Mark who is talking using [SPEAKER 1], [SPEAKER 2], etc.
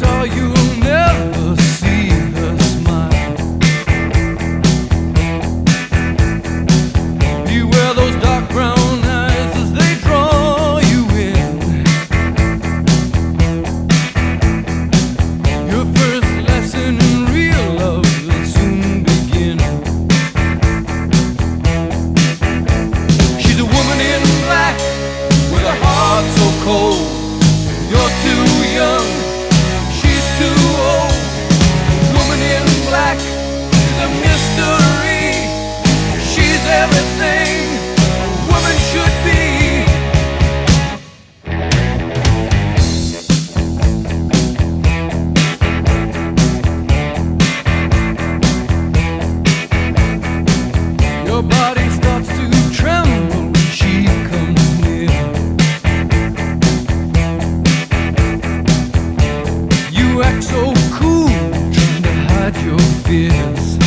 [SPEAKER 1] star, you'll never see her smile. Beware those dark brown eyes as they draw you in. Your first lesson in real love will soon begin. She's a woman in black with a heart so cold. You're too young, she's too old. Woman in black is a mystery. She's everything a woman should be. Your body starts to tremble when she comes near. You act so cool, trying to hide your fears.